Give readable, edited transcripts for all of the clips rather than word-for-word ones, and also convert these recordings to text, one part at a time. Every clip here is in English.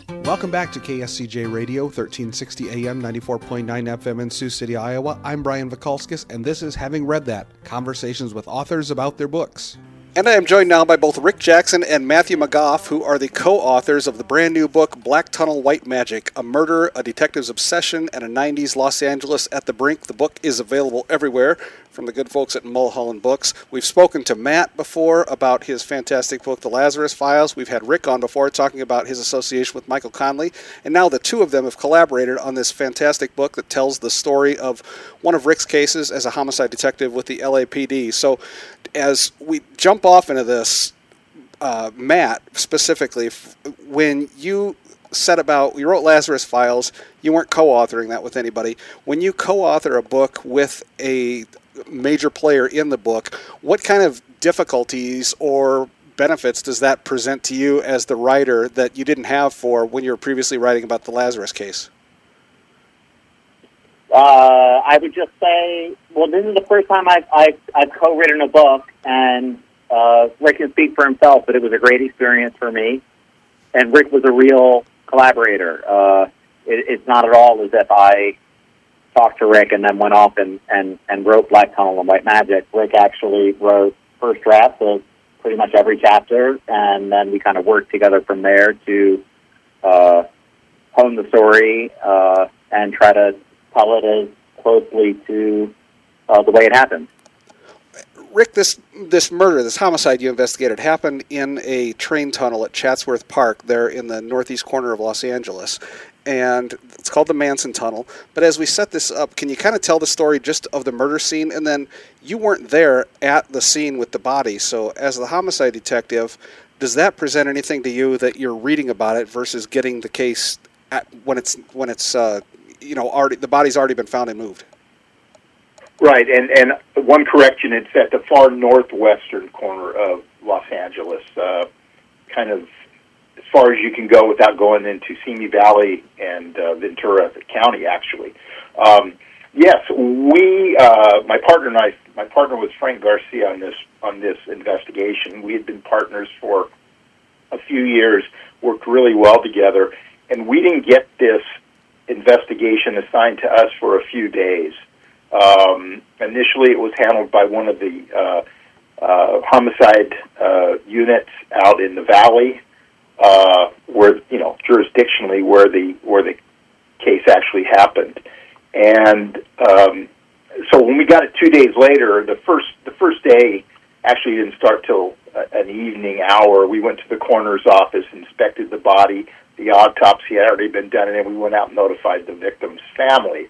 Welcome back to KSCJ Radio, 1360 AM, 94.9 FM in Sioux City, Iowa. I'm Brian Vikalskis, and this is Having Read That, conversations with authors about their books. And I am joined now by both Rick Jackson and Matthew McGough, who are the co-authors of the brand new book, Black Tunnel, White Magic, A Murder, a Detective's Obsession, and a 90s Los Angeles at the Brink. The book is available everywhere from the good folks at Mulholland Books. We've spoken to Matt before about his fantastic book, The Lazarus Files. We've had Rick on before talking about his association with Michael Connelly. And now the two of them have collaborated on this fantastic book that tells the story of one of Rick's cases as a homicide detective with the LAPD. So as we jump off into this, Matt, specifically, when you you wrote Lazarus Files, you weren't co-authoring that with anybody. When you co-author a book with a major player in the book, what kind of difficulties or benefits does that present to you as the writer that you didn't have for when you were previously writing about the Lazarus case? I would just say, well, this is the first time I've co-written a book, and Rick can speak for himself, but it was a great experience for me. And Rick was a real collaborator. It's not at all as if I talked to Rick and then went off and wrote Black Tunnel and White Magic. Rick actually wrote first drafts of pretty much every chapter, and then we kind of worked together from there to hone the story and try to tell it as closely to the way it happened. Rick, this murder, this homicide you investigated, happened in a train tunnel at Chatsworth Park there in the northeast corner of Los Angeles. And it's called the Manson Tunnel. But as we set this up, can you kind of tell the story just of the murder scene? And then you weren't there at the scene with the body. So as the homicide detective, does that present anything to you that you're reading about it versus getting the case when it's already the body's already been found and moved? Right, and one correction, it's at the far northwestern corner of Los Angeles, kind of as far as you can go without going into Simi Valley and Ventura County, actually. Yes, my partner was Frank Garcia on this investigation. We had been partners for a few years, worked really well together, and we didn't get this investigation assigned to us for a few days. Initially, it was handled by one of the homicide units out in the valley, where jurisdictionally where the case actually happened. And so when we got it 2 days later, the first day actually didn't start till an evening hour. We went to the coroner's office, inspected the body. The autopsy had already been done, and then we went out and notified the victim's family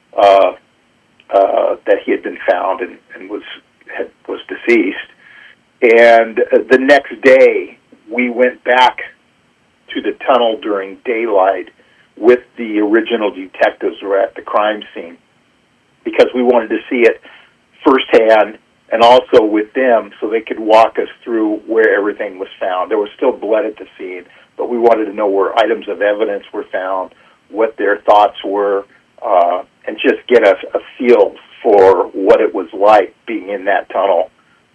that he had been found and was deceased. And the next day, we went back to the tunnel during daylight with the original detectives who were at the crime scene because we wanted to see it firsthand and also with them so they could walk us through where everything was found. There was still blood at the scene, but we wanted to know where items of evidence were found, what their thoughts were, and just get us a feel for what it was like being in that tunnel,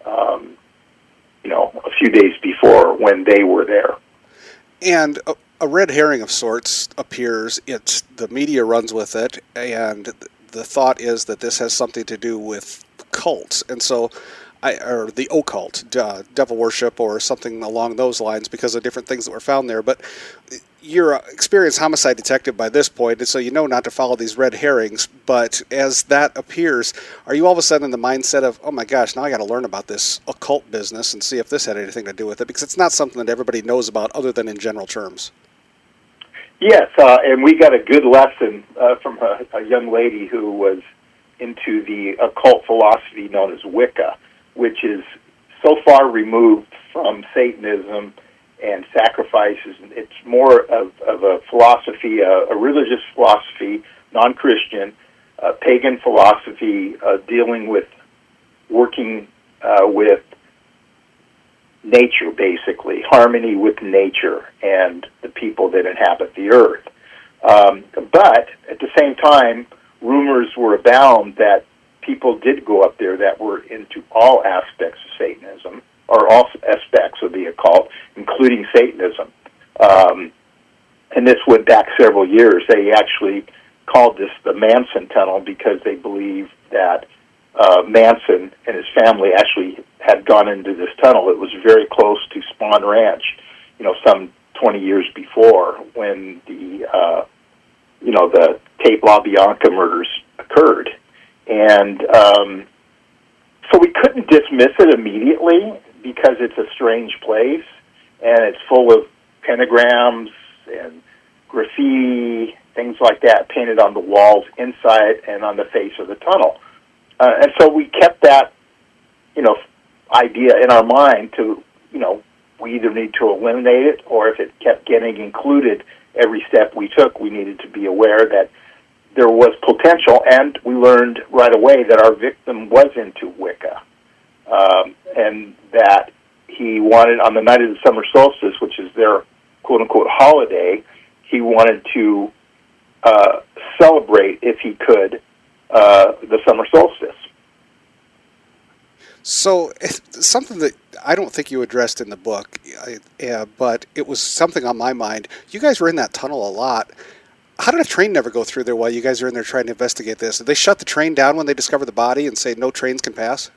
a few days before when they were there. And a red herring of sorts appears. The media runs with it, and the thought is that this has something to do with cults, and so or the occult, devil worship, or something along those lines, because of different things that were found there. But you're an experienced homicide detective by this point, and so you know not to follow these red herrings. But as that appears, are you all of a sudden in the mindset of, oh my gosh, now I got to learn about this occult business and see if this had anything to do with it? Because it's not something that everybody knows about other than in general terms. Yes, and we got a good lesson from a young lady who was into the occult philosophy known as Wicca, which is so far removed from Satanism and sacrifices. It's more of a philosophy, a religious philosophy, non-Christian, pagan philosophy, dealing with working with nature, basically, harmony with nature and the people that inhabit the earth. But at the same time, rumors were abound that people did go up there that were into all aspects of Satanism, or all aspects of the occult, including Satanism. and this went back several years. They actually called this the Manson Tunnel because they believed that Manson and his family actually had gone into this tunnel. It was very close to Spahn Ranch, some 20 years before when the Tate LaBianca murders occurred. And so we couldn't dismiss it immediately because it's a strange place and it's full of pentagrams and graffiti, things like that, painted on the walls inside and on the face of the tunnel. And so we kept that, idea in our mind to, we either need to eliminate it, or if it kept getting included every step we took, we needed to be aware that there was potential, and we learned right away that our victim was into Wicca, and that he wanted, on the night of the summer solstice, which is their quote-unquote holiday, he wanted to celebrate, if he could, the summer solstice. So, something that I don't think you addressed in the book, but it was something on my mind. You guys were in that tunnel a lot. How did a train never go through there while you guys are in there trying to investigate this? Did they shut the train down when they discovered the body and say no trains can pass?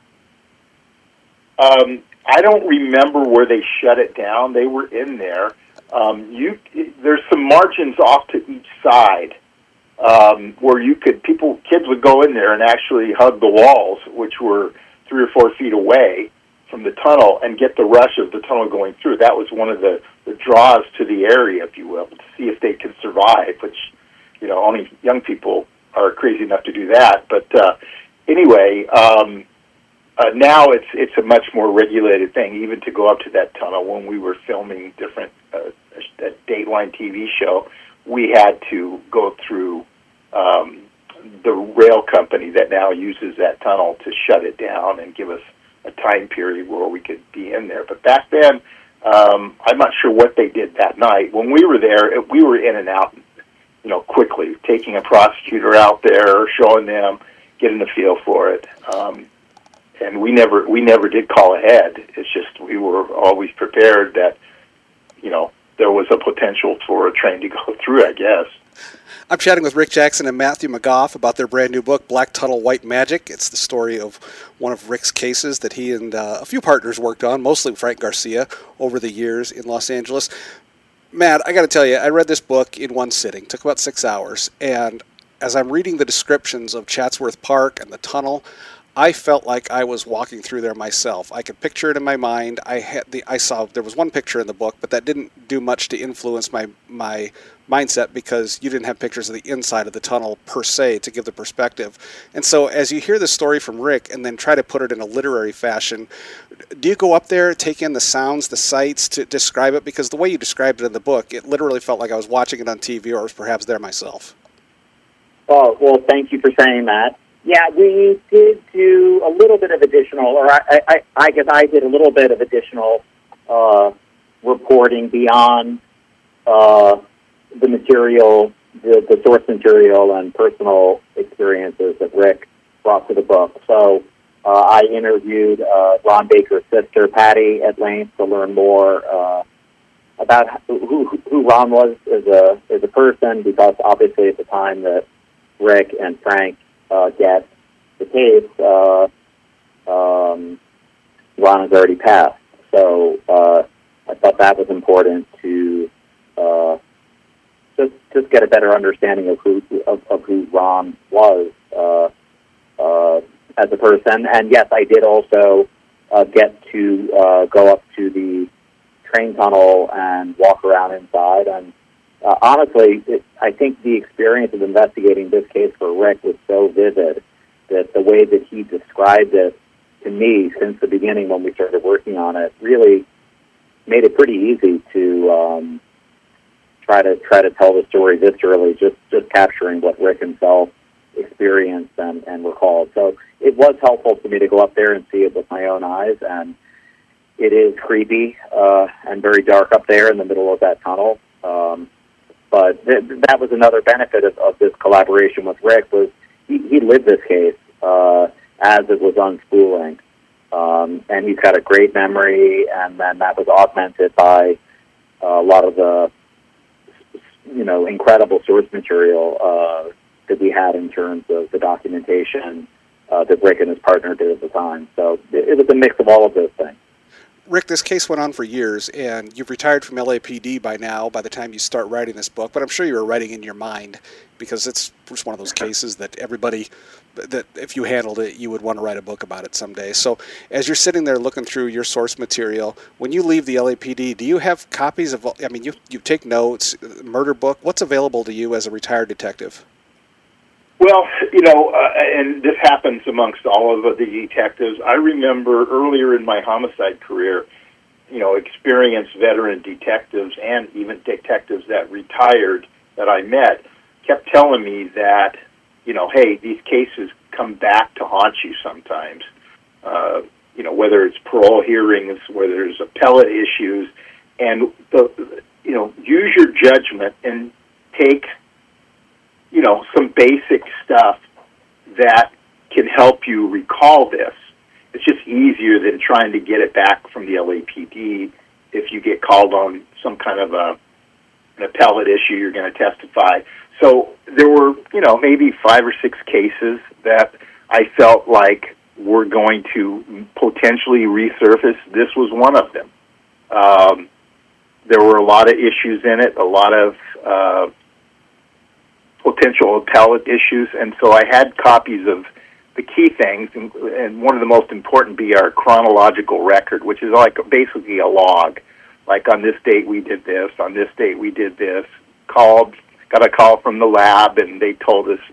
I don't remember where they shut it down. They were in there. There's some margins off to each side where kids would go in there and actually hug the walls, which were 3 or 4 feet away from the tunnel, and get the rush of the tunnel going through. That was one of the draws to the area, if you will, to see if they could survive, which, only young people are crazy enough to do that. But anyway, now it's a much more regulated thing, even to go up to that tunnel. When we were filming different a Dateline TV show, we had to go through the rail company that now uses that tunnel to shut it down and give us a time period where we could be in there. But back then, I'm not sure what they did that night. When we were there, we were in and out, quickly, taking a prosecutor out there, showing them, getting a feel for it. And we never did call ahead. It's just we were always prepared that, there was a potential for a train to go through, I guess. I'm chatting with Rick Jackson and Matthew McGough about their brand new book, Black Tunnel, White Magic. It's the story of one of Rick's cases that he and a few partners worked on, mostly Frank Garcia, over the years in Los Angeles. Matt, I got to tell you, I read this book in one sitting. It took about 6 hours. And as I'm reading the descriptions of Chatsworth Park and the tunnel, I felt like I was walking through there myself. I could picture it in my mind. I saw there was one picture in the book, but that didn't do much to influence my mindset because you didn't have pictures of the inside of the tunnel per se to give the perspective. And so as you hear the story from Rick and then try to put it in a literary fashion, do you go up there, take in the sounds, the sights to describe it? Because the way you described it in the book, it literally felt like I was watching it on TV or I was perhaps there myself. Oh, well, thank you for saying that. Yeah, we did do a little bit of additional, or I guess I did a little bit of additional reporting beyond the material, the source material and personal experiences that Rick brought to the book. So I interviewed Ron Baker's sister, Patty, at length to learn more about who Ron was as a person, because obviously at the time that Rick and Frank get the case, Ron has already passed. So I thought that was important to just get a better understanding of who Ron was as a person. And yes, I did also get to go up to the train tunnel and walk around inside. And honestly, I think the experience of investigating this case for Rick was so vivid that the way that he described it to me since the beginning when we started working on it really made it pretty easy to try to tell the story viscerally, just capturing what Rick himself experienced and recalled. So it was helpful for me to go up there and see it with my own eyes, and it is creepy and very dark up there in the middle of that tunnel. But that was another benefit of this collaboration with Rick, was he lived this case as it was unspooling. And he's got a great memory, and then that was augmented by a lot of the incredible source material that we had in terms of the documentation that Rick and his partner did at the time. So it was a mix of all of those things. Rick, this case went on for years, and you've retired from LAPD by now, by the time you start writing this book, but I'm sure you were writing in your mind, because it's just one of those cases that everybody, that if you handled it, you would want to write a book about it someday. So as you're sitting there looking through your source material, when you leave the LAPD, do you have copies of, you take notes, murder book, what's available to you as a retired detective? Well, and this happens amongst all of the detectives. I remember earlier in my homicide career, experienced veteran detectives and even detectives that retired that I met kept telling me that, hey, these cases come back to haunt you sometimes. Whether it's parole hearings, whether there's appellate issues, and use your judgment and take some basic stuff that can help you recall this. It's just easier than trying to get it back from the LAPD if you get called on some kind of an appellate issue, you're going to testify. So there were, maybe 5 or 6 cases that I felt like were going to potentially resurface. This was one of them. There were a lot of issues in it, a lot of potential appellate issues, and so I had copies of the key things, and one of the most important be our chronological record, which is like basically a log. Like on this date we did this, on this date we did this, got a call from the lab, and they told us,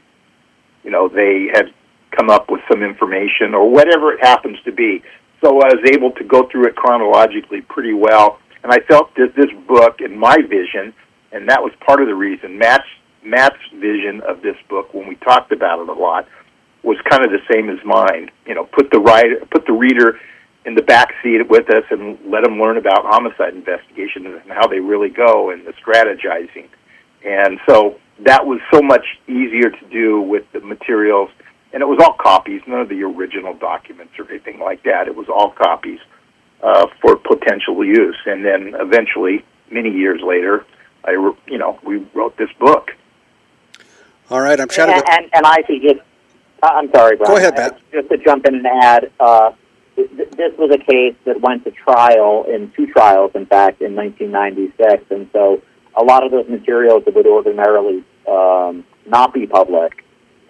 they had come up with some information, or whatever it happens to be. So I was able to go through it chronologically pretty well, and I felt that this book, in my vision, and that was part of the reason, Matt's vision of this book, when we talked about it a lot, was kind of the same as mine. Put the reader in the back seat with us and let them learn about homicide investigations and how they really go and the strategizing. And so that was so much easier to do with the materials. And it was all copies, none of the original documents or anything like that. It was all copies for potential use. And then eventually, many years later, we wrote this book. All right, I'm chatting with... And I should just... I'm sorry, Brian. Go ahead, Matt. Just to jump in and add, this was a case that went to trial, in 2 trials, in fact, in 1996, and so a lot of those materials that would ordinarily not be public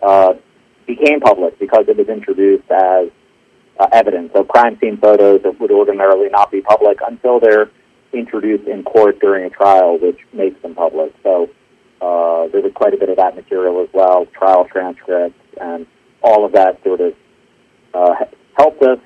became public because it was introduced as evidence. So crime scene photos that would ordinarily not be public until they're introduced in court during a trial, which makes them public. So there was quite a bit of that material as well, trial transcripts, and all of that sort of helped us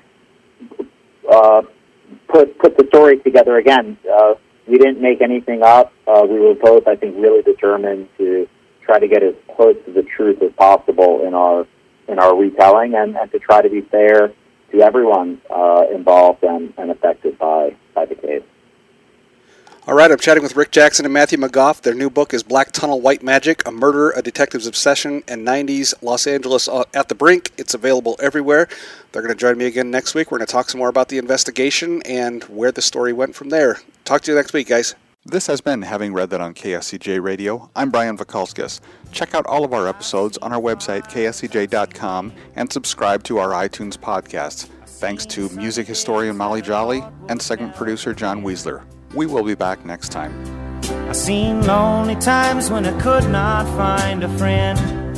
put the story together again. We didn't make anything up. We were both, I think, really determined to try to get as close to the truth as possible in our retelling, and to try to be fair to everyone involved and affected by the case. All right, I'm chatting with Rick Jackson and Matthew McGough. Their new book is Black Tunnel White Magic, A Murder, A Detective's Obsession, and 90s Los Angeles at the Brink. It's available everywhere. They're going to join me again next week. We're going to talk some more about the investigation and where the story went from there. Talk to you next week, guys. This has been Having Read That on KSCJ Radio. I'm Brian Vakalskis. Check out all of our episodes on our website, kscj.com, and subscribe to our iTunes podcasts. Thanks to music historian Molly Jolly and segment producer John Weisler. We will be back next time. I've seen lonely times when I could not find a friend,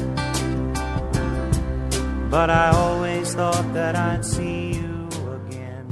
but I always thought that I'd see you again.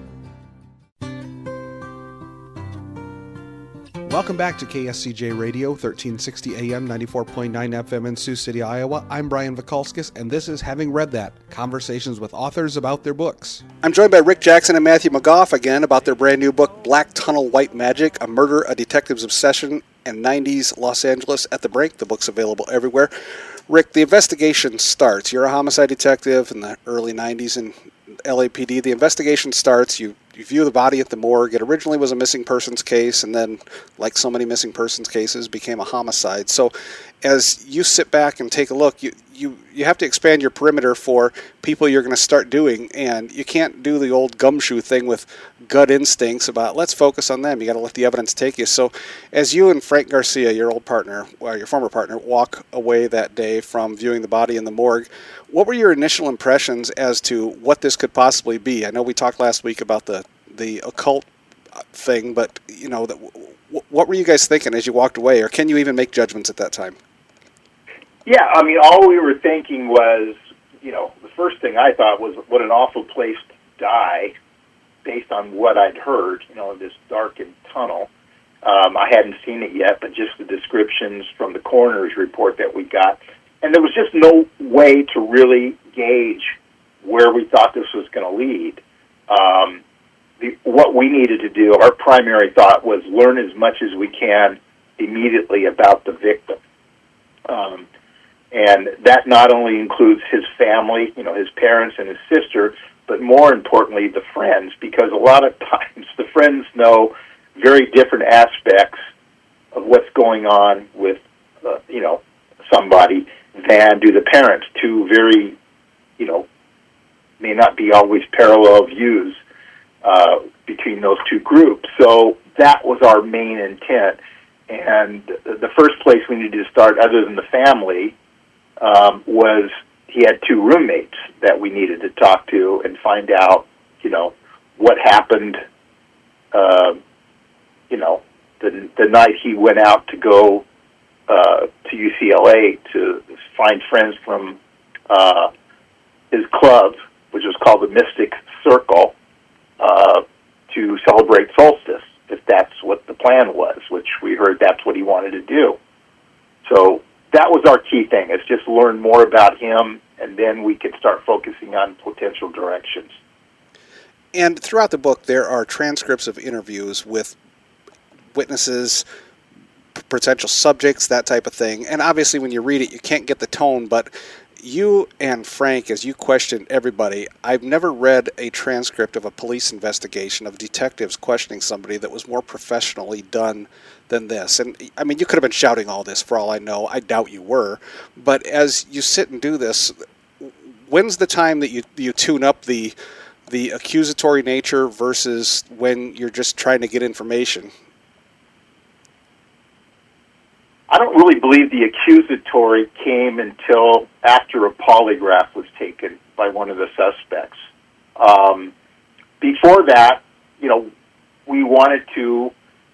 Welcome back to KSCJ Radio, 1360 AM, 94.9 FM in Sioux City, Iowa. I'm Brian Vakalskis, and this is Having Read That, conversations with authors about their books. I'm joined by Rick Jackson and Matthew McGough again about their brand new book, Black Tunnel White Magic, A Murder, A Detective's Obsession, and 90s Los Angeles at the Brink. The book's available everywhere. Rick, the investigation starts. You're a homicide detective in the early 90s in LAPD. The investigation starts. You view the body at the morgue. It originally was a missing persons case, and then, like so many missing persons cases, became a homicide. So as you sit back and take a look, you have to expand your perimeter for people you're going to start doing, and you can't do the old gumshoe thing with gut instincts about let's focus on them. You got to let the evidence take you. So as you and Frank Garcia, your old partner, or your former partner, walk away that day from viewing the body in the morgue, what were your initial impressions as to what this could possibly be? I know we talked last week about the occult thing, but what were you guys thinking as you walked away, or can you even make judgments at that time? Yeah, I mean, all we were thinking was, the first thing I thought was, what an awful place to die, based on what I'd heard, this darkened tunnel. I hadn't seen it yet, but just the descriptions from the coroner's report that we got. And there was just no way to really gauge where we thought this was going to lead. What we needed to do, our primary thought was learn as much as we can immediately about the victim. And that not only includes his family, his parents and his sister, but more importantly, the friends, because a lot of times the friends know very different aspects of what's going on with, somebody than do the parents. Two very, may not be always parallel views between those two groups. So that was our main intent. And the first place we needed to start, other than the family, was he had two roommates that we needed to talk to and find out, what happened, the night he went out to go to UCLA to find friends from his club, which was called the Mystic Circle, to celebrate solstice, if that's what the plan was, which we heard that's what he wanted to do. So that was our key thing, is just learn more about him, and then we could start focusing on potential directions. And throughout the book, there are transcripts of interviews with witnesses, potential subjects, that type of thing. And obviously when you read it, you can't get the tone, but you and Frank, as you questioned everybody, I've never read a transcript of a police investigation of detectives questioning somebody that was more professionally done than this. And I mean, you could have been shouting all this for all I know. I doubt you were. But as you sit and do this, when's the time that you tune up the accusatory nature versus when you're just trying to get information? I don't really believe the accusatory came until after a polygraph was taken by one of the suspects. Before that, we wanted to.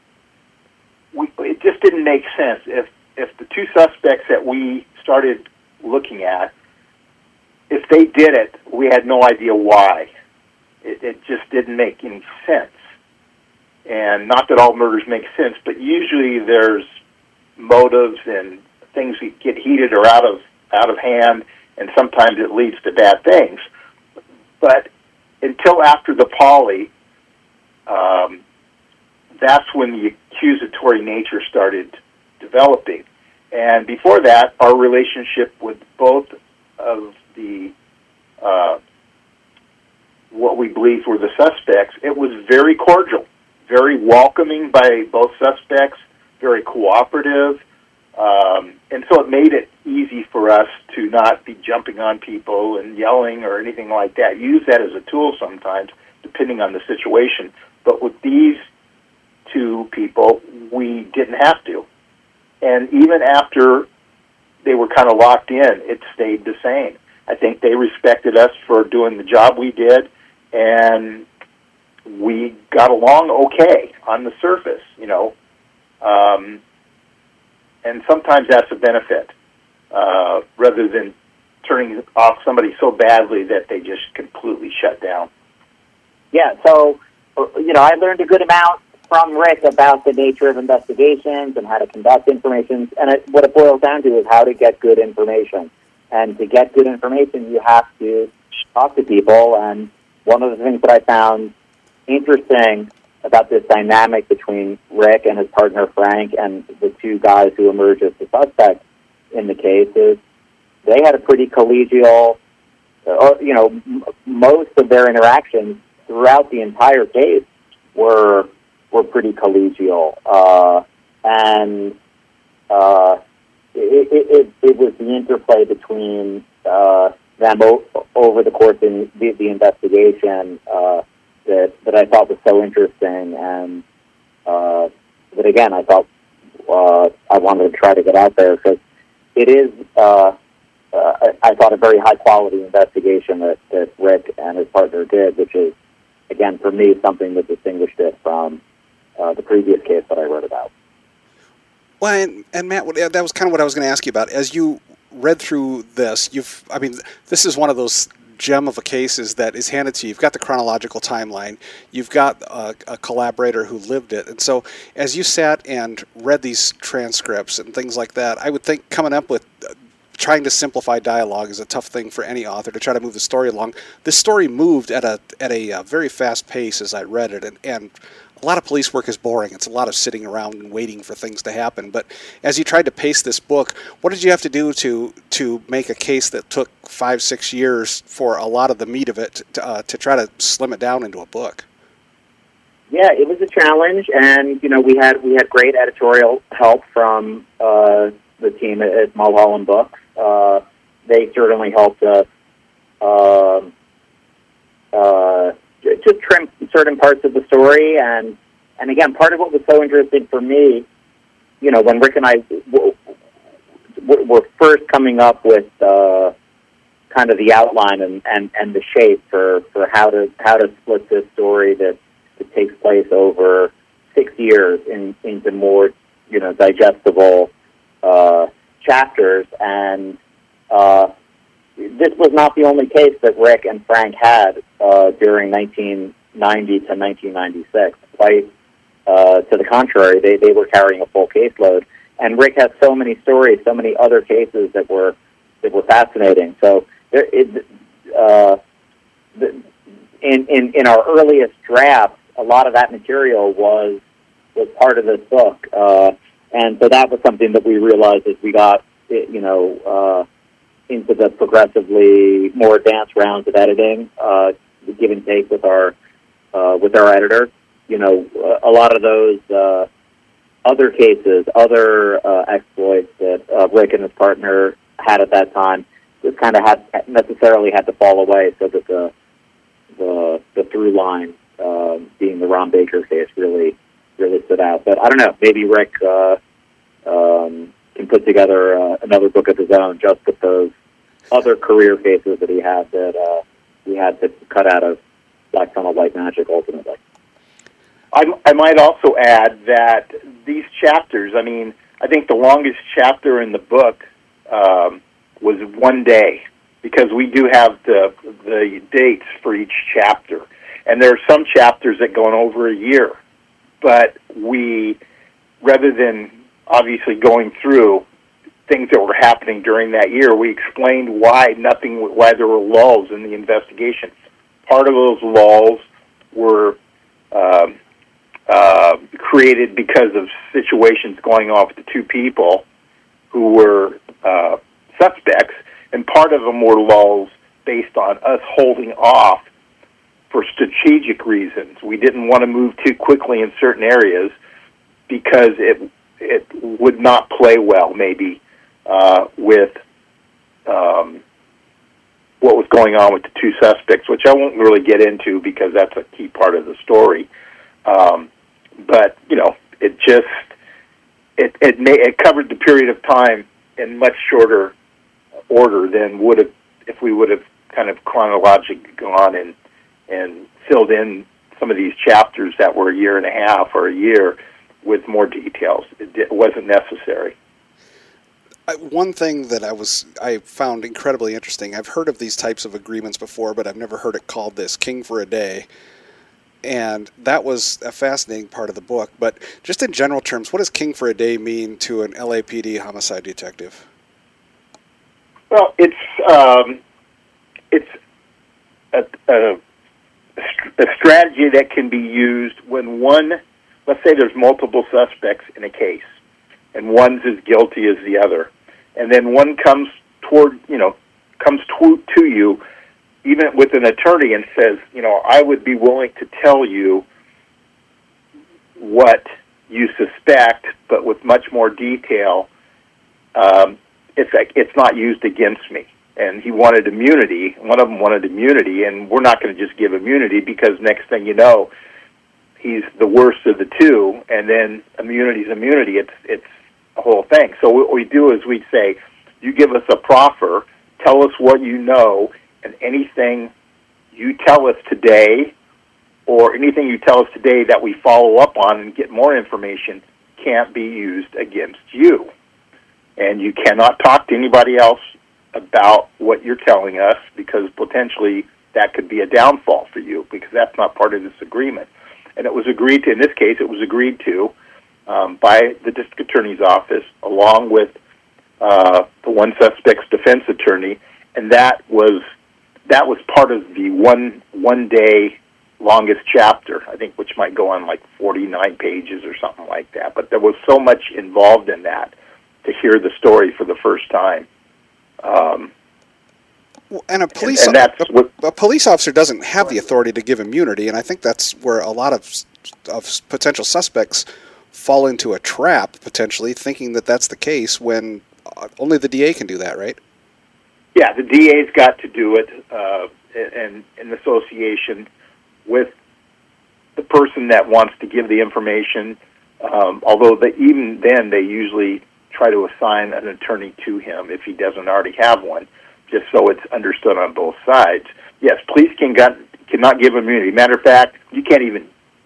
It just didn't make sense. If the two suspects that we started looking at, if they did it, we had no idea why. It just didn't make any sense. And not that all murders make sense, but usually there's motives and things that get heated or out of hand, and sometimes it leads to bad things. But until after the poly, that's when the accusatory nature started developing. And before that, our relationship with both of the what we believed were the suspects, it was very cordial, very welcoming by both suspects, very cooperative, and so it made it easy for us to not be jumping on people and yelling or anything like that. Use that as a tool sometimes, depending on the situation. But with these two people, we didn't have to. And even after they were kind of locked in, it stayed the same. I think they respected us for doing the job we did, and we got along okay on the surface, and sometimes that's a benefit, rather than turning off somebody so badly that they just completely shut down. Yeah, so, I learned a good amount from Rick about the nature of investigations and how to conduct information, and what it boils down to is how to get good information. And to get good information, you have to talk to people, and one of the things that I found interesting about this dynamic between Rick and his partner Frank and the two guys who emerged as the suspects in the case is they had a pretty collegial, most of their interactions throughout the entire case were pretty collegial, and it was the interplay between them over the course of the investigation that I thought was so interesting, and that again I thought I wanted to try to get out there, because it is I thought a very high quality investigation that Rick and his partner did, which is again for me something that distinguished it from the previous case that I wrote about. Well, and Matt, that was kind of what I was going to ask you about. As you read through this, this is one of those gem of a cases that is handed to you. You've got the chronological timeline. You've got a collaborator who lived it. And so as you sat and read these transcripts and things like that, I would think coming up with trying to simplify dialogue is a tough thing for any author to try to move the story along. The story moved at a very fast pace as I read it, and a lot of police work is boring. It's a lot of sitting around and waiting for things to happen. But as you tried to pace this book, what did you have to do to make a case that took 5-6 years for a lot of the meat of it to try to slim it down into a book? Yeah, it was a challenge, and we had great editorial help from the team at Mulholland Books. They certainly helped us just trim certain parts of the story, and again, part of what was so interesting for me, when Rick and I were first coming up with kind of the outline and the shape for how to split this story that takes place over 6 years into more digestible chapters, and this was not the only case that Rick and Frank had during 1990 to 1996. Quite to the contrary, they were carrying a full caseload. And Rick has so many stories, so many other cases that were fascinating. So in our earliest drafts, a lot of that material was part of this book, and so that was something that we realized as we got into the progressively more advanced rounds of editing, give and take with our editor. A lot of those other cases, other exploits that Rick and his partner had at that time, just kind of necessarily had to fall away, so that the through line, being the Ron Baker case, really stood out. But I don't know, maybe Rick can put together another book of his own just with those other career cases that he had that we had to cut out of Black Tunnel White Magic ultimately. I might also add that these chapters, I think the longest chapter in the book was 1 day, because we do have the dates for each chapter. And there are some chapters that go on over a year. But we, rather than obviously going through things that were happening during that year, we explained why there were lulls in the investigation. Part of those lulls were created because of situations going on with the two people who were suspects, and part of them were lulls based on us holding off for strategic reasons. We didn't want to move too quickly in certain areas because it would not play well, maybe, with what was going on with the two suspects, which I won't really get into because that's a key part of the story. But it covered the period of time in much shorter order than would have if we would have kind of chronologically gone and filled in some of these chapters that were a year and a half or a year with more details. It wasn't necessary. One thing that I found incredibly interesting, I've heard of these types of agreements before, but I've never heard it called this, King for a Day. And that was a fascinating part of the book. But just in general terms, what does King for a Day mean to an LAPD homicide detective? Well, it's a strategy that can be used when let's say there's multiple suspects in a case, and one's as guilty as the other, and then one comes to you, even with an attorney, and says, I would be willing to tell you what you suspect, but with much more detail, it's not used against me. And he wanted immunity. One of them wanted immunity, and we're not going to just give immunity because next thing you know, he's the worst of the two, and then immunity's immunity. It's a whole thing. So what we do is we'd say, you give us a proffer, tell us what you know, and anything you tell us today or anything you tell us today that we follow up on and get more information can't be used against you. And you cannot talk to anybody else about what you're telling us because potentially that could be a downfall for you because that's not part of this agreement. And it was agreed to, in this case, it was agreed to by the district attorney's office along with the one suspect's defense attorney, and that was part of the one day longest chapter, I think, which might go on like 49 pages or something like that. But there was so much involved in that to hear the story for the first time. And a police officer doesn't have the authority to give immunity, and I think that's where a lot of potential suspects fall into a trap, potentially, thinking that that's the case when only the DA can do that, right? Yeah, the DA's got to do it in association with the person that wants to give the information, although even then they usually try to assign an attorney to him if he doesn't already have one, just so it's understood on both sides. Yes, police cannot give immunity. Matter of fact, you can't even,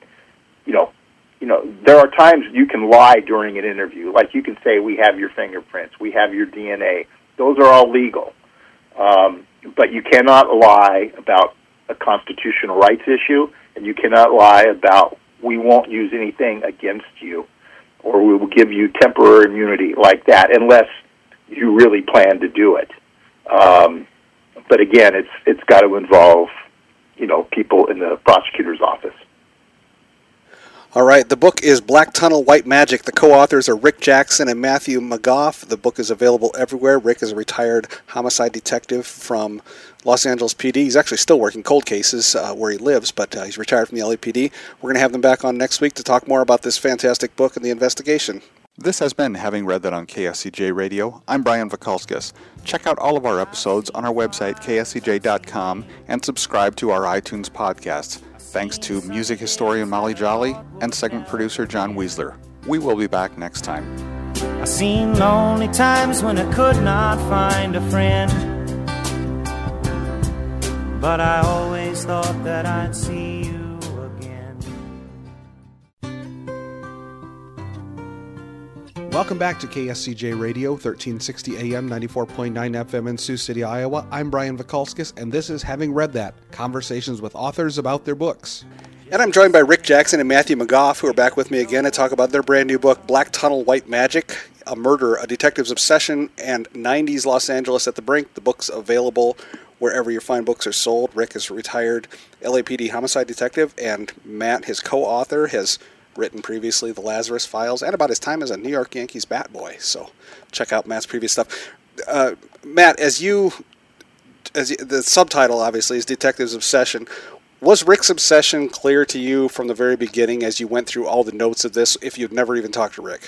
there are times you can lie during an interview. Like you can say, we have your fingerprints, we have your DNA. Those are all legal. But you cannot lie about a constitutional rights issue, and you cannot lie about we won't use anything against you, or we will give you temporary immunity like that, unless you really plan to do it. But again, it's got to involve, people in the prosecutor's office. All right, the book is Black Tunnel, White Magic. The co-authors are Rick Jackson and Matthew McGough. The book is available everywhere. Rick is a retired homicide detective from Los Angeles PD. He's actually still working cold cases where he lives, but he's retired from the LAPD. We're going to have them back on next week to talk more about this fantastic book and the investigation. This has been Having Read That on KSCJ Radio. I'm Brian Vakalskis. Check out all of our episodes on our website, kscj.com, and subscribe to our iTunes podcasts. Thanks to music historian Molly Jolly and segment producer John Weisler. We will be back next time. I seen lonely times when I could not find a friend, but I always thought that I'd see you again. Welcome back to KSCJ Radio, 1360 AM, 94.9 FM in Sioux City, Iowa. I'm Brian Vakalskis, and this is Having Read That, conversations with authors about their books. And I'm joined by Rick Jackson and Matthew McGough, who are back with me again to talk about their brand new book, Black Tunnel, White Magic, A Murder, A Detective's Obsession, and 90s Los Angeles at the Brink. The book's available wherever your fine books are sold. Rick is a retired LAPD homicide detective, and Matt, his co-author, has written previously The Lazarus Files and about his time as a New York Yankees bat boy. So check out Matt's previous stuff. Matt, the subtitle obviously is Detective's Obsession. Was Rick's obsession clear to you from the very beginning as you went through all the notes of this, if you'd never even talked to Rick?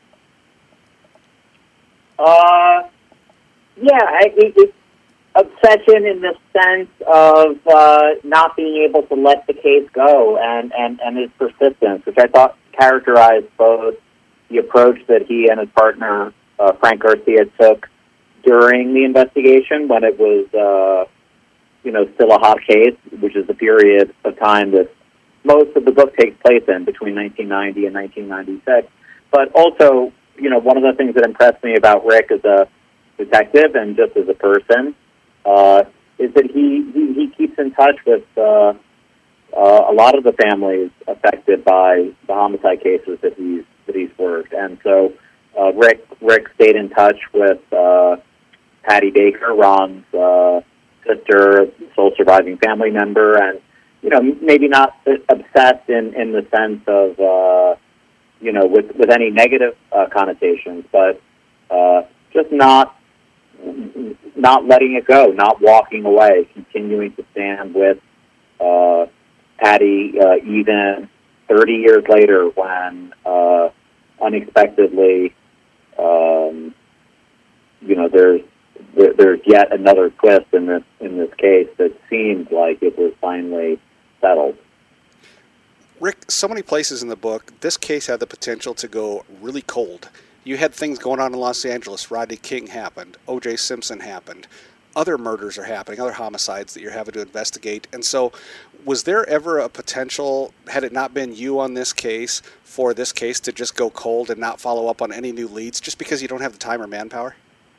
It's obsession in the sense of not being able to let the case go and his persistence, which I thought characterized both the approach that he and his partner, Frank Garcia, took during the investigation when it was, still a hot case, which is the period of time that most of the book takes place in, between 1990 and 1996. But also, one of the things that impressed me about Rick as a detective and just as a person is that he keeps in touch with a lot of the families affected by the homicide cases that he's worked, and so Rick stayed in touch with Patty Baker, Ron's sister, sole surviving family member, and maybe not obsessed in the sense of with any negative connotations, but just not letting it go, not walking away, continuing to stand with Patty even 30 years later when unexpectedly there's yet another twist in this case that seemed like it was finally settled. Rick, so many places in the book, this case had the potential to go really cold. You had things going on in Los Angeles. Rodney King happened. O.J. Simpson happened. Other murders are happening, other homicides that you're having to investigate. And so was there ever a potential, had it not been you on this case, for this case to just go cold and not follow up on any new leads just because you don't have the time or manpower?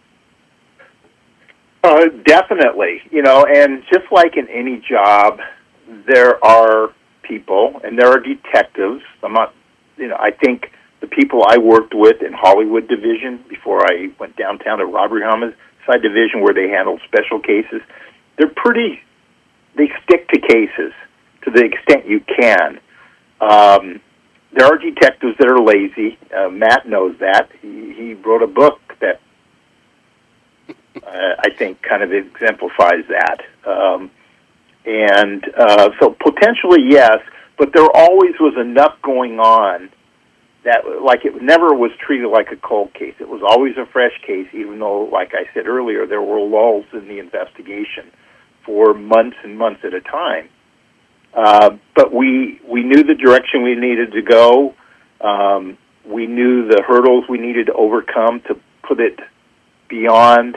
Definitely. And just like in any job, there are people and there are detectives. I think the people I worked with in Hollywood Division before I went downtown to Robbery Homicide Division where they handled special cases, they stick to cases to the extent you can. There are detectives that are lazy. Matt knows that. He wrote a book that I think kind of exemplifies that. So potentially yes, but there always was enough going on that, like, it never was treated like a cold case. It was always a fresh case, even though, like I said earlier, there were lulls in the investigation for months and months at a time. But we knew the direction we needed to go. We knew the hurdles we needed to overcome to put it beyond,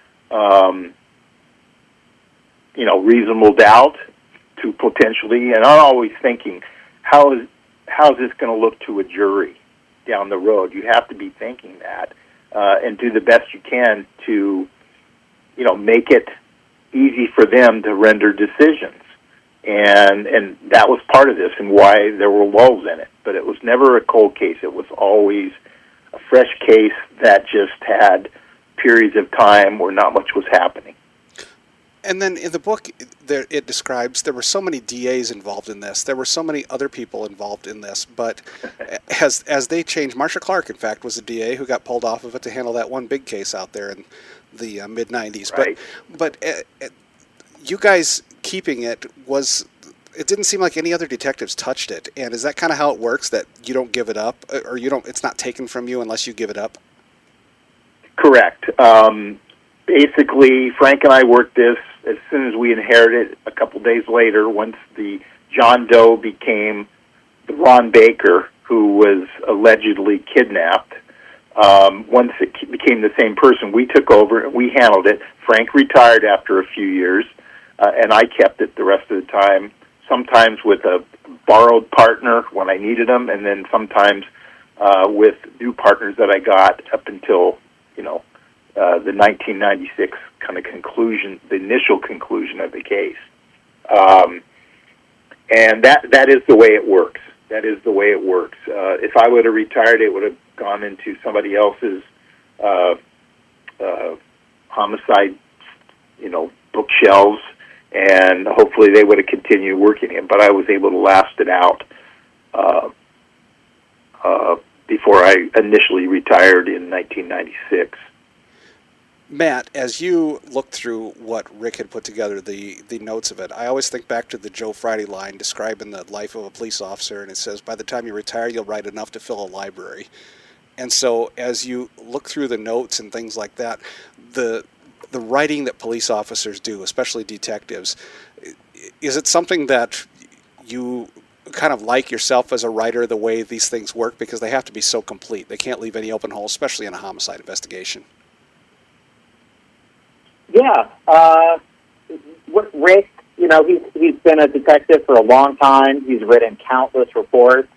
reasonable doubt to potentially, and I'm always thinking, how is this going to look to a jury down the road? You have to be thinking that, and do the best you can to, make it easy for them to render decisions. And that was part of this and why there were lulls in it. But it was never a cold case. It was always a fresh case that just had periods of time where not much was happening. And then in the book, it describes there were so many DAs involved in this. There were so many other people involved in this. But as they changed, Marsha Clark, in fact, was a DA who got pulled off of it to handle that one big case out there in the mid-'90s. Right. But you guys keeping it it didn't seem like any other detectives touched it. And is that kind of how it works, that you don't give it up, or it's not taken from you unless you give it up? Correct. Basically, Frank and I worked this as soon as we inherited. A couple days later, once the John Doe became the Ron Baker, who was allegedly kidnapped, once it became the same person, we took over and we handled it. Frank retired after a few years, and I kept it the rest of the time, sometimes with a borrowed partner when I needed them, and then sometimes with new partners that I got up until, the 1996 kind of conclusion, the initial conclusion of the case. And that is the way it works. That is the way it works. If I would have retired, it would have gone into somebody else's homicide, bookshelves, and hopefully they would have continued working it. But I was able to last it out before I initially retired in 1996. Matt, as you look through what Rick had put together, the notes of it, I always think back to the Joe Friday line describing the life of a police officer, and it says, by the time you retire, you'll write enough to fill a library. And so as you look through the notes and things like that, the writing that police officers do, especially detectives, is it something that you kind of like yourself as a writer, the way these things work? Because they have to be so complete. They can't leave any open holes, especially in a homicide investigation. Yeah. Rick, he's been a detective for a long time. He's written countless reports.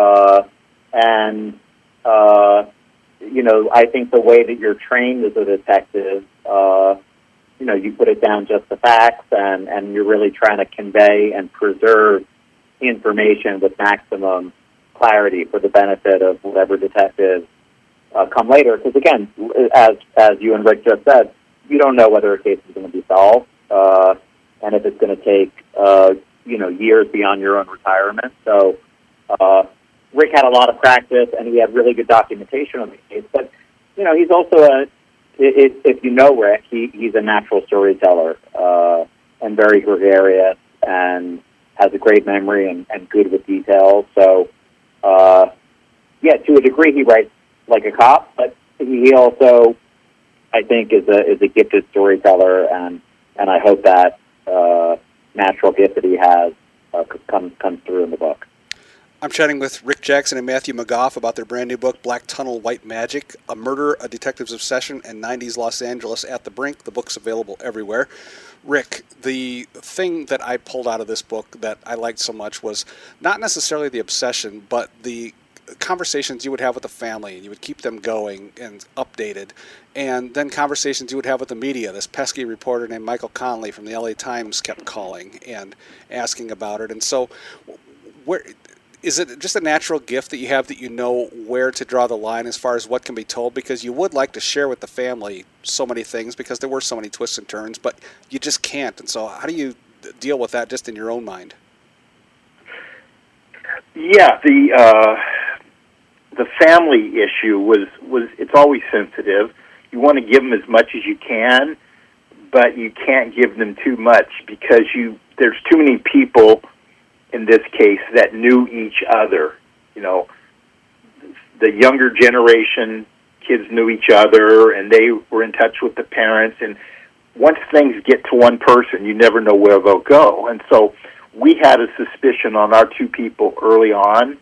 I think the way that you're trained as a detective, you put it down just the facts, and you're really trying to convey and preserve information with maximum clarity for the benefit of whatever detectives come later. Because again, as you and Rick just said, you don't know whether a case is going to be solved, and if it's going to take, years beyond your own retirement. So Rick had a lot of practice, and he had really good documentation on the case. But, he's also if you know Rick, he's a natural storyteller, and very gregarious, and has a great memory and good with details. So, to a degree, he writes like a cop, but he also I think is a gifted storyteller, and I hope that natural gift that he has comes through in the book. I'm chatting with Rick Jackson and Matthew McGough about their brand new book, Black Tunnel, White Magic, A Murder, A Detective's Obsession, and 90s Los Angeles at the Brink. The book's available everywhere. Rick, the thing that I pulled out of this book that I liked so much was not necessarily the obsession, but the conversations you would have with the family, and you would keep them going and updated, and then conversations you would have with the media. This pesky reporter named Michael Connelly from the LA Times kept calling and asking about it. And so where is it just a natural gift that you have, that you know where to draw the line as far as what can be told? Because you would like to share with the family so many things, because there were so many twists and turns, but you just can't. And so how do you deal with that just in your own mind? Yeah, the family issue was it's always sensitive. You want to give them as much as you can, but you can't give them too much, because there's too many people in this case that knew each other. You know, the younger generation kids knew each other, and they were in touch with the parents, and once things get to one person, you never know where they'll go. And so we had a suspicion on our two people early on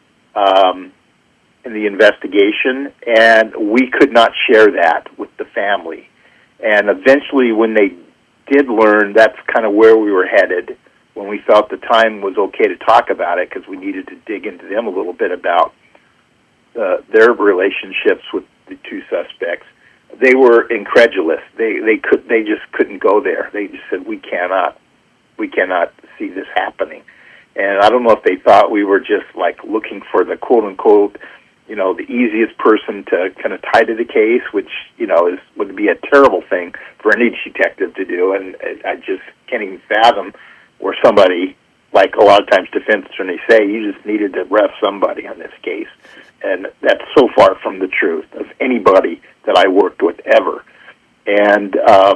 in the investigation, and we could not share that with the family. And eventually, when they did learn, that's kind of where we were headed, when we felt the time was okay to talk about it, because we needed to dig into them a little bit about their relationships with the two suspects. They were incredulous. They just couldn't go there. They just said, we cannot see this happening. And I don't know if they thought we were just like looking for the quote unquote, the easiest person to kind of tie to the case, which would be a terrible thing for any detective to do. And I just can't even fathom where somebody, like a lot of times defense attorneys say, you just needed to arrest somebody on this case. And that's so far from the truth of anybody that I worked with ever. And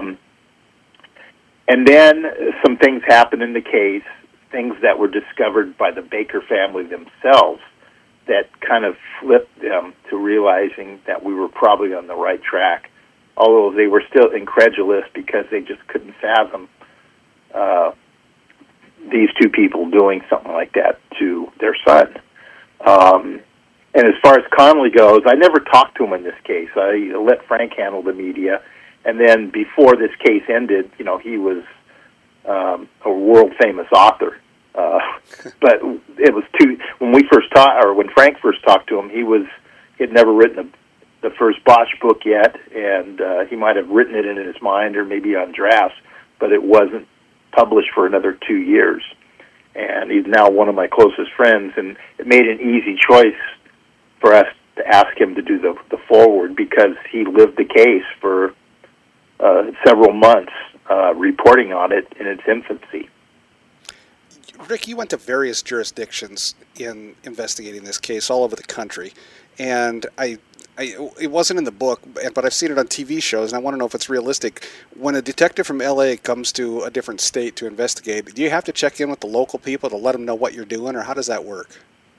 then some things happened in the case, things that were discovered by the Baker family themselves, that kind of flipped them to realizing that we were probably on the right track, although they were still incredulous because they just couldn't fathom these two people doing something like that to their son. And as far as Connelly goes, I never talked to him in this case. I let Frank handle the media. And then before this case ended, he was a world-famous author. But it was when Frank first talked to him, he had never written the first Bosch book yet, and he might have written it in his mind or maybe on drafts, but it wasn't published for another 2 years. And he's now one of my closest friends, and it made an easy choice for us to ask him to do the forward, because he lived the case for several months, reporting on it in its infancy. Rick, you went to various jurisdictions in investigating this case all over the country, and it wasn't in the book, but I've seen it on TV shows, and I want to know if it's realistic. When a detective from LA comes to a different state to investigate, do you have to check in with the local people to let them know what you're doing, or how does that work?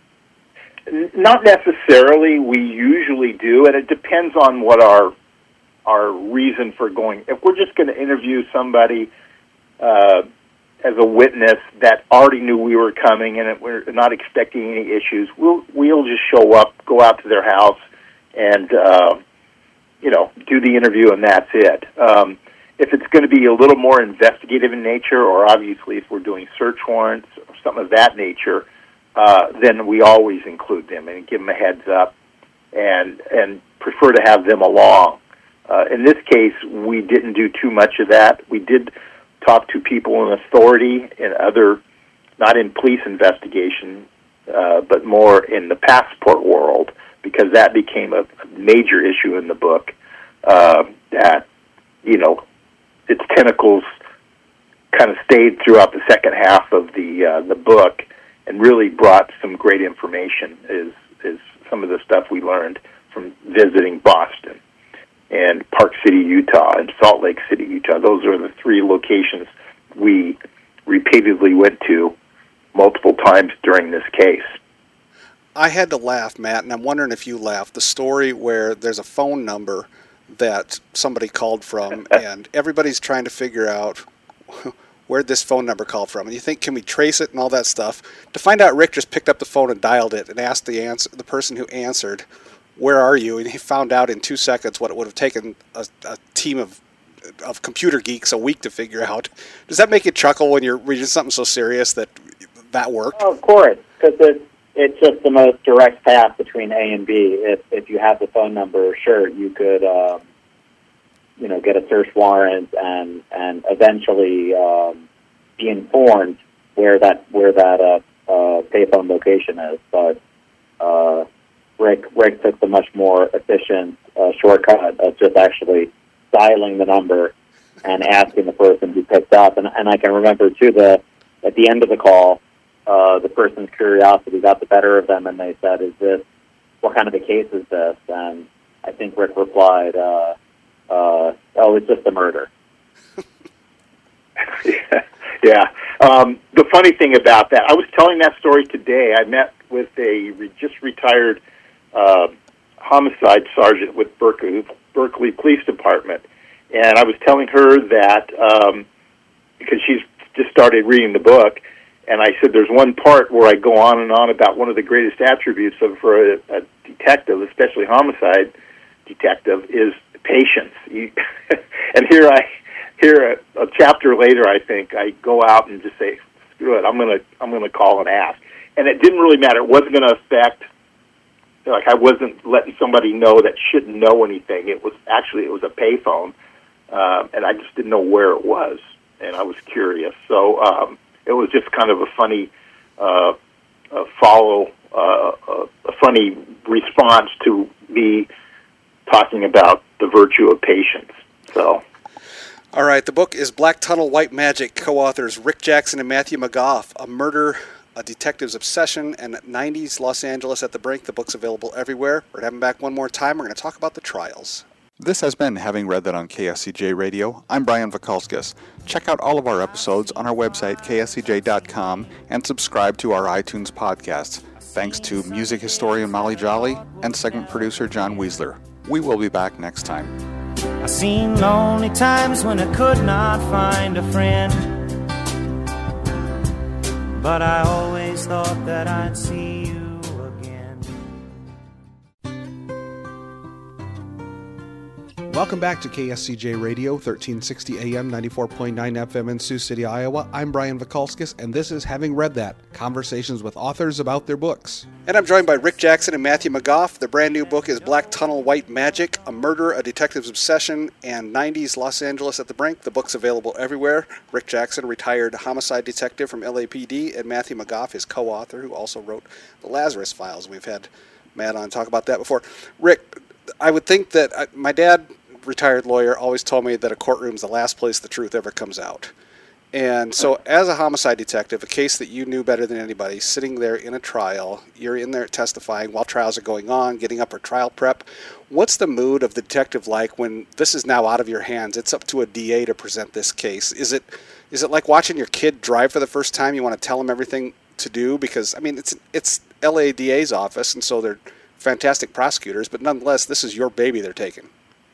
Not necessarily. We usually do, and it depends on what our reason for going. If we're just going to interview somebody as a witness that already knew we were coming and we're not expecting any issues, we'll just show up, go out to their house, and do the interview, and that's it. If it's going to be a little more investigative in nature, or obviously if we're doing search warrants or something of that nature, then we always include them and give them a heads up, and prefer to have them along. In this case, we didn't do too much of that. We did talk to people in authority and other, not in police investigation, but more in the passport world, because that became a major issue in the book, that, its tentacles kind of stayed throughout the second half of the book, and really brought some great information, is some of the stuff we learned from visiting Boston and Park City, Utah, and Salt Lake City, Utah. Those are the three locations we repeatedly went to multiple times during this case. I had to laugh, Matt, and I'm wondering if you laughed. The story where there's a phone number that somebody called from, and everybody's trying to figure out where'd this phone number call from. And you think, can we trace it and all that stuff? To find out, Rick just picked up the phone and dialed it and asked the person who answered, "Where are you?" And he found out in 2 seconds what it would have taken a team of computer geeks a week to figure out. Does that make you chuckle when you're reading something so serious that worked? Oh, of course, because it's just the most direct path between A and B. If you have the phone number, sure, you could get a search warrant and eventually be informed where that payphone location is. But Rick took the much more efficient shortcut of just actually dialing the number and asking the person who picked up. And I can remember too, at the end of the call, the person's curiosity got the better of them, and they said, what kind of a case is this? And I think Rick replied, oh, it's just a murder. Yeah. The funny thing about that, I was telling that story today. I met with a just retired homicide sergeant with Berkeley Police Department, and I was telling her that because she's just started reading the book, and I said there's one part where I go on and on about one of the greatest attributes for a detective, especially homicide detective, is patience. And here a chapter later, I think I go out and just say, screw it, I'm gonna call and ask. And it didn't really matter. It wasn't going to affect. Like, I wasn't letting somebody know that shouldn't know anything. It was a payphone, and I just didn't know where it was, and I was curious. So it was just kind of a funny a funny response to me talking about the virtue of patience. So. All right, the book is Black Tunnel, White Magic, co-authors Rick Jackson and Matthew McGough, A Murder, A Detective's Obsession, and 90s Los Angeles at the Brink. The book's available everywhere. We're going to have them back one more time. We're going to talk about the trials. This has been Having Read That on KSCJ Radio. I'm Brian Vakalskis. Check out all of our episodes on our website, kscj.com, and subscribe to our iTunes podcasts. Thanks to music historian Molly Jolly and segment producer John Weisler. We will be back next time. I seen lonely times when I could not find a friend, but I always thought that I'd see you again. Welcome back to KSCJ Radio, 1360 AM, 94.9 FM in Sioux City, Iowa. I'm Brian Vakalskis, and this is Having Read That, conversations with authors about their books. And I'm joined by Rick Jackson and Matthew McGough. Their brand new book is Black Tunnel, White Magic, A Murder, A Detective's Obsession, and 90s Los Angeles at the Brink. The book's available everywhere. Rick Jackson, retired homicide detective from LAPD, and Matthew McGough, his co-author, who also wrote The Lazarus Files. We've had Matt on talk about that before. Rick, I would think that my dad, retired lawyer, always told me that a courtroom's the last place the truth ever comes out. And so as a homicide detective, a case that you knew better than anybody, sitting there in a trial, you're in there testifying while trials are going on, getting up for trial prep. What's the mood of the detective like when this is now out of your hands? It's up to a DA to present this case. Is it like watching your kid drive for the first time? You want to tell him everything to do? Because, I mean, it's LA DA's office, and so they're fantastic prosecutors, but nonetheless, this is your baby they're taking.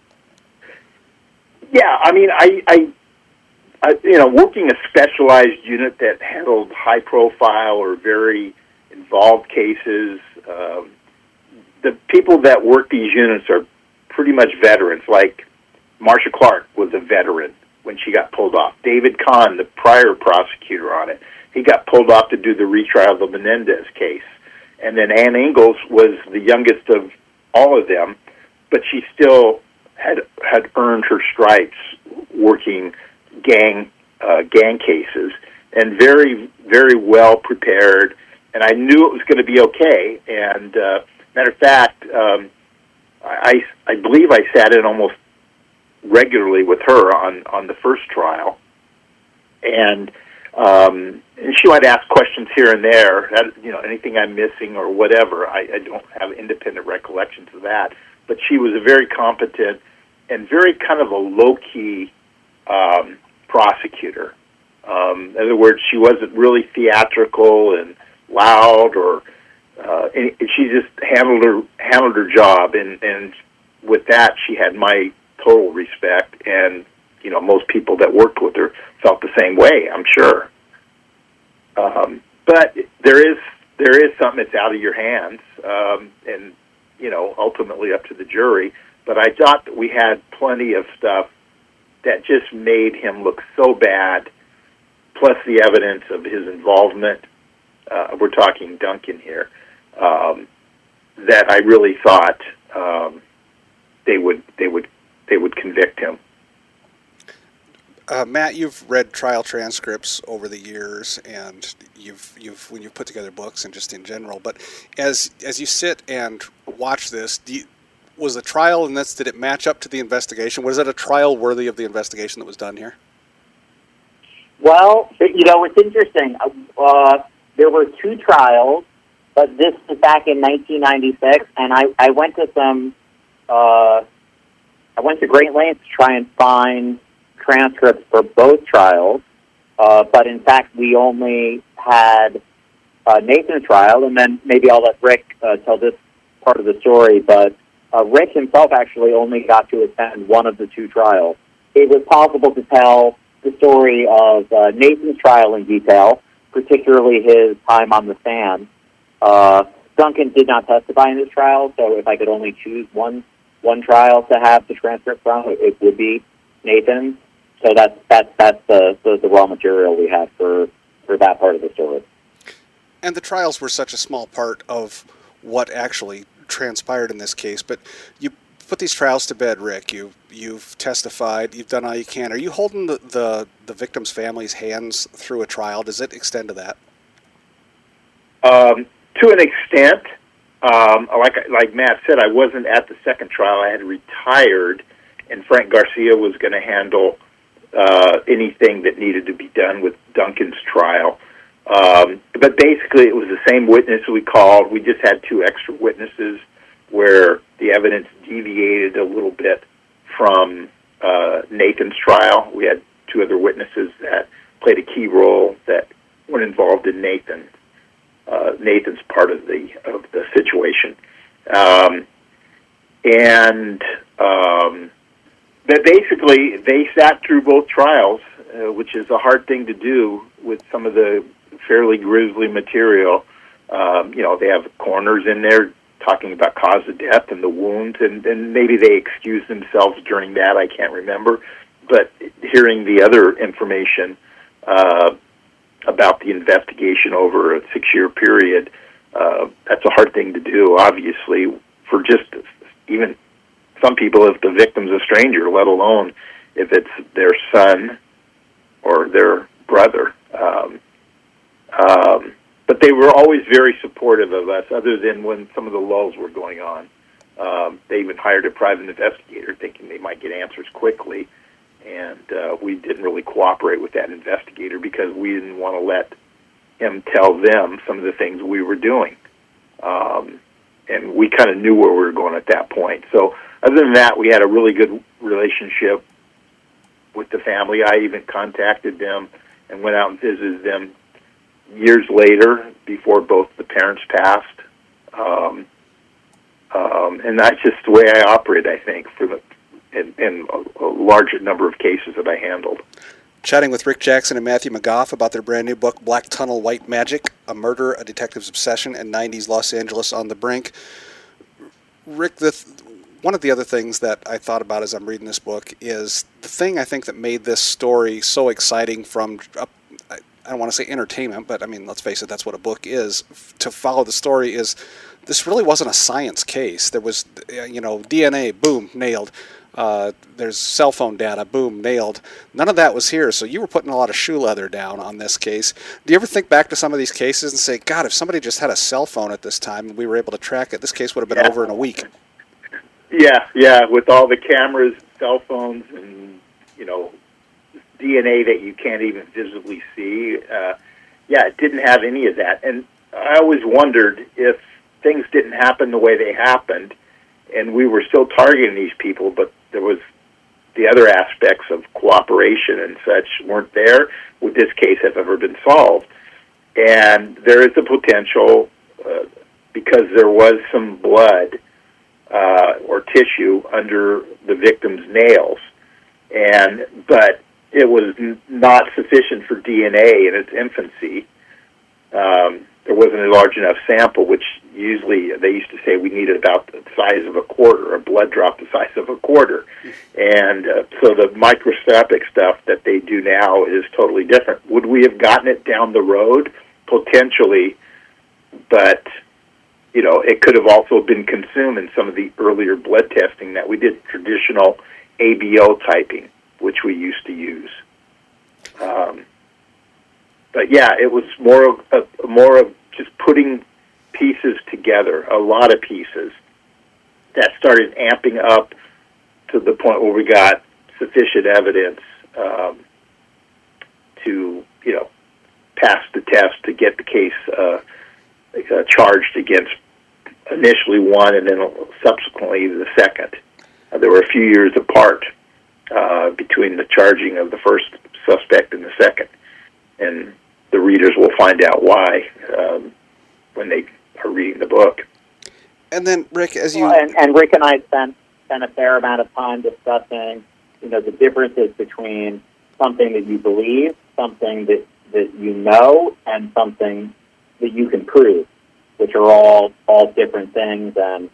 Yeah, I mean, I working a specialized unit that handled high-profile or very involved cases, the people that work these units are pretty much veterans. Like Marcia Clark was a veteran when she got pulled off. David Kahn, the prior prosecutor on it, he got pulled off to do the retrial of the Menendez case. And then Ann Ingalls was the youngest of all of them, but she still had earned her stripes working gang cases, and very, very well prepared. And I knew it was going to be okay. And matter of fact, I believe I sat in almost regularly with her on the first trial, and she might ask questions here and there, anything I'm missing or whatever. I don't have independent recollections of that, but she was a very competent and very kind of a low-key prosecutor. In other words, she wasn't really theatrical and loud, and she just handled her job, and with that, she had my total respect, and most people that worked with her felt the same way, I'm sure. But there is something that's out of your hands, and ultimately up to the jury. But I thought that we had plenty of stuff that just made him look so bad, plus the evidence of his involvement. We're talking Duncan here. That I really thought they would convict him. Matt, you've read trial transcripts over the years, and when you've put together books and just in general. But as you sit and watch this, was the trial in this? Did it match up to the investigation? Was it a trial worthy of the investigation that was done here? Well, it's interesting. There were 2 trials, but this was back in 1996, and I went to great lengths to try and find transcripts for both trials, but in fact we only had Nathan's trial, and then maybe I'll let Rick tell this part of the story, but Rick himself actually only got to attend one of the 2 trials. It was possible to tell the story of Nathan's trial in detail, particularly his time on the stand. Duncan did not testify in this trial, so if I could only choose one trial to have the transcript from, it would be Nathan's. So that's the raw material we have for that part of the story. And the trials were such a small part of what actually transpired in this case. But you put these trials to bed, Rick. You've testified. You've done all you can. Are you holding the victims' families' hands through a trial? Does it extend to that? To an extent. Like Matt said, I wasn't at the second trial. I had retired, and Frank Garcia was going to handle anything that needed to be done with Duncan's trial. But basically, it was the same witness we called. We just had 2 extra witnesses where the evidence deviated a little bit from Nathan's trial. We had 2 other witnesses that played a key role that weren't involved in Nathan's part of the situation, but basically they sat through both trials, which is a hard thing to do with some of the fairly grisly material. They have coroners in there talking about cause of death and the wounds, and maybe they excused themselves during that. I can't remember, but hearing the other information about the investigation over a 6-year period, that's a hard thing to do, obviously, for just even some people, if the victim's a stranger, let alone if it's their son or their brother. But they were always very supportive of us, other than when some of the lulls were going on. They even hired a private investigator thinking they might get answers quickly, and we didn't really cooperate with that investigator because we didn't want to let him tell them some of the things we were doing. And we kind of knew where we were going at that point. So other than that, we had a really good relationship with the family. I even contacted them and went out and visited them years later, before both the parents passed. And that's just the way I operate, I think, in a large number of cases that I handled. Chatting with Rick Jackson and Matthew McGough about their brand new book, Black Tunnel, White Magic, A Murder, A Detective's Obsession, and 90s Los Angeles on the Brink. Rick, one of the other things that I thought about as I'm reading this book is the thing I think that made this story so exciting from, I don't want to say entertainment, but I mean, let's face it, that's what a book is. To follow the story is, this really wasn't a science case. There was, DNA, boom, nailed. There's cell phone data, boom, nailed. None of that was here, so you were putting a lot of shoe leather down on this case. Do you ever think back to some of these cases and say, God, if somebody just had a cell phone at this time and we were able to track it, this case would have been over in a week? Yeah, with all the cameras, cell phones, and, DNA that you can't even visibly see. It didn't have any of that. And I always wondered if things didn't happen the way they happened, and we were still targeting these people, but there was the other aspects of cooperation and such weren't there, would this case have ever been solved? And there is a potential, because there was some blood or tissue under the victim's nails, but it was not sufficient for DNA in its infancy. There wasn't a large enough sample, which usually they used to say we needed about the size of a quarter, a blood drop the size of a quarter. And so the microscopic stuff that they do now is totally different. Would we have gotten it down the road? Potentially, but it could have also been consumed in some of the earlier blood testing that we did, traditional ABO typing, which we used to use. But yeah, it was more of just putting pieces together, a lot of pieces that started amping up to the point where we got sufficient evidence to pass the test to get the case charged against initially one and then subsequently the second. There were a few years apart between the charging of the first suspect and the second, and the readers will find out why when they are reading the book. And then, Rick, as you... And Rick and I spent a fair amount of time discussing, the differences between something that you believe, something that you know, and something that you can prove, which are all different things, and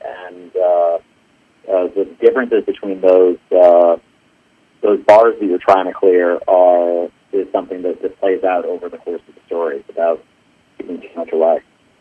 the differences between those bars that you're trying to clear is something that plays out over the course of the story without giving too much away.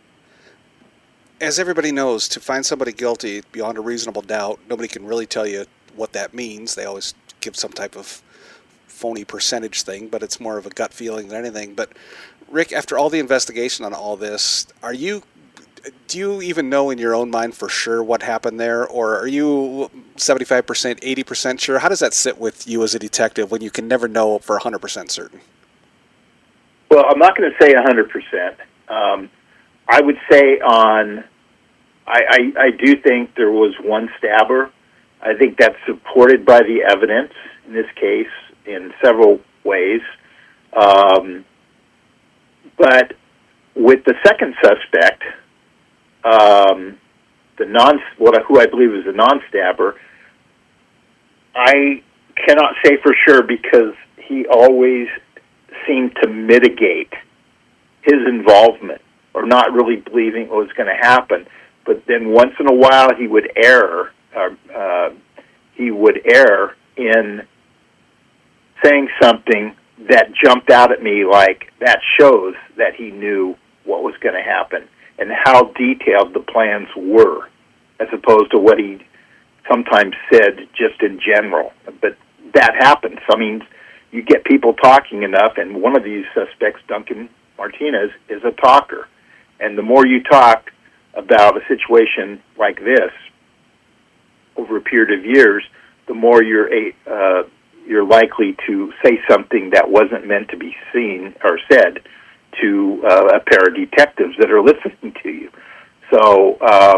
As everybody knows, to find somebody guilty beyond a reasonable doubt, nobody can really tell you what that means. They always give some type of phony percentage thing, but it's more of a gut feeling than anything. But Rick, after all the investigation on all this, do you even know in your own mind for sure what happened there, or are you 75%, 80% sure? How does that sit with you as a detective when you can never know for 100% certain? Well, I'm not going to say 100%. I would say I do think there was one stabber. I think that's supported by the evidence in this case in several ways. But with the second suspect, who I believe is the non-stabber, I cannot say for sure because he always seemed to mitigate his involvement or not really believing what was going to happen. But then once in a while he would err. He would err in saying something that jumped out at me like that shows that he knew what was going to happen and how detailed the plans were, as opposed to what he sometimes said just in general. But that happens. I mean, you get people talking enough, and one of these suspects, Duncan Martinez, is a talker. And the more you talk about a situation like this over a period of years, the more you're likely to say something that wasn't meant to be seen or said to a pair of detectives that are listening to you. So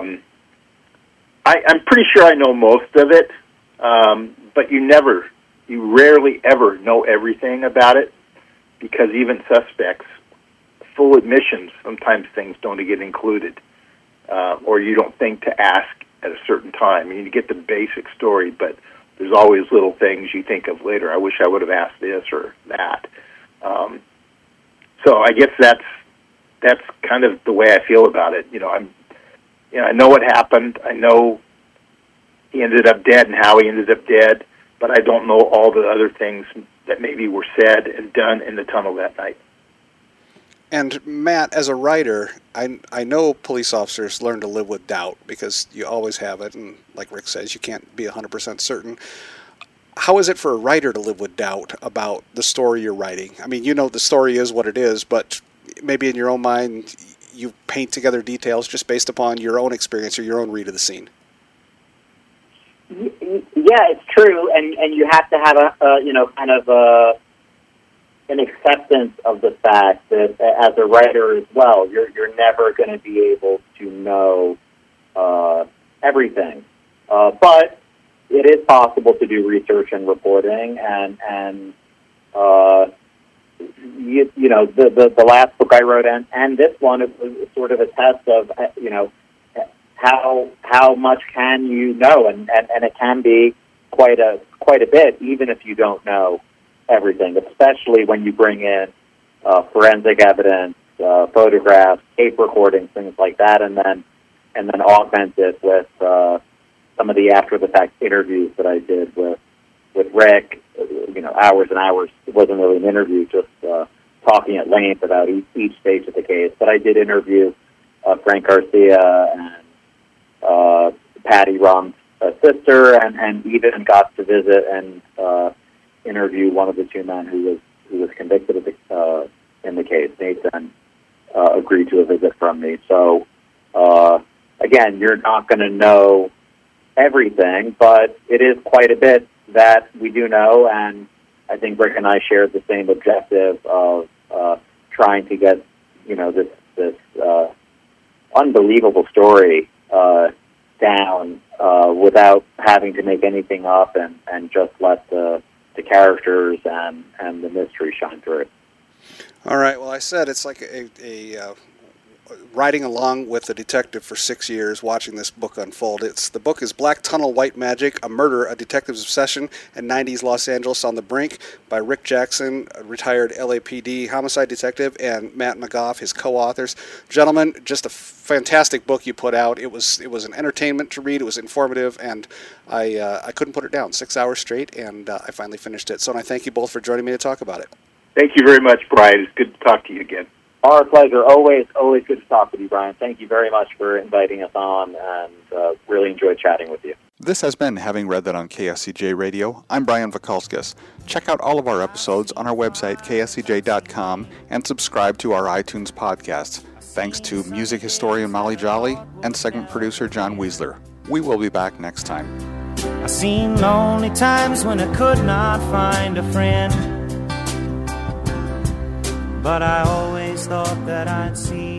I'm pretty sure I know most of it, but you rarely ever know everything about it, because even suspects, full admissions, sometimes things don't get included, or you don't think to ask at a certain time. You get the basic story, but there's always little things you think of later. I wish I would have asked this or that. So I guess that's kind of the way I feel about it. I know what happened. I know he ended up dead and how he ended up dead, but I don't know all the other things that maybe were said and done in the tunnel that night. And Matt, as a writer, I know police officers learn to live with doubt because you always have it, and like Rick says, you can't be 100% certain. How is it for a writer to live with doubt about the story you're writing? I mean, the story is what it is, but maybe in your own mind you paint together details just based upon your own experience or your own read of the scene. Yeah, it's true, and you have to have an acceptance of the fact that as a writer as well, you're never going to be able to know everything, but it is possible to do research and reporting, and the last book I wrote and this one, it was sort of a test of how much can you know, and it can be quite a bit, even if you don't know everything, especially when you bring in forensic evidence, photographs, tape recordings, things like that, and then augment it with some of the after the fact interviews that I did with Rick. Hours and hours. It wasn't really an interview, just talking at length about each stage of the case. But I did interview Frank Garcia and Patty Rum's sister, and even got to visit and interview one of the two men who was convicted of in the case. Nathan agreed to a visit from me. So again, you're not going to know everything, but it is quite a bit that we do know, and I think Rick and I shared the same objective of trying to get this unbelievable story down without having to make anything up, and just let the characters and the mystery shine through. All right. Well, I said it's like a riding along with a detective for 6 years, watching this book unfold. The book is Black Tunnel, White Magic: A Murder, A Detective's Obsession in 90s Los Angeles on the Brink, by Rick Jackson, a retired LAPD homicide detective, and Matt McGough, his co-authors. Gentlemen, just a fantastic book you put out. It was an entertainment to read. It was informative, and I couldn't put it down. 6 hours straight, and I finally finished it. So I thank you both for joining me to talk about it. Thank you very much, Brian. It's good to talk to you again. Our pleasure. Always good to talk with you, Brian. Thank you very much for inviting us on, and really enjoyed chatting with you. This has been Having Read That on KSCJ Radio. I'm Brian Vakalskis. Check out all of our episodes on our website, kscj.com, and subscribe to our iTunes podcasts. Thanks to music historian Molly Jolly and segment producer John Weisler. We will be back next time. I've seen lonely times when I could not find a friend, but I always thought that I'd see